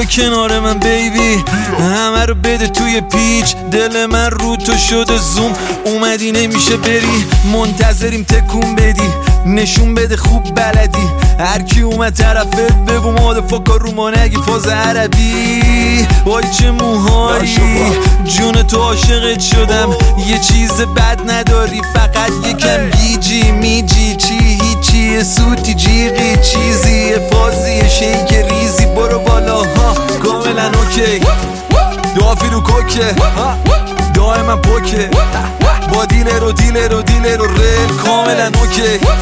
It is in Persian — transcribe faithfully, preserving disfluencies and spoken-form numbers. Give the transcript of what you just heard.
بیا کنار من بیبی، همه رو بده توی پیچ، دل من رو تو شده زوم. اومدی نمیشه بری، منتظریم تکون بدی، نشون بده خوب بلدی. هر کی اومد طرفت بگو مادرفاکر رو ما نگی فاز عربی. وای چه موهایی، جون تو عاشقت شدم. یه چیز بد نداری، فقط یکم گیجی میجی. چی هیچی سوتی جیغی چیزی فازی شیک ریزی. برو بالا ها کاملا اوکی، دافی رو کوکه دائما پوکه با دیلر و دیلر و دیلر و ریل کاملا اوکی.